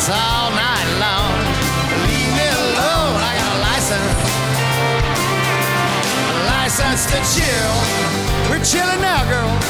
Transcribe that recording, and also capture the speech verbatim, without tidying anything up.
dance all night long. Leave me alone, I got a license. A license to chill. We're chilling now, girl.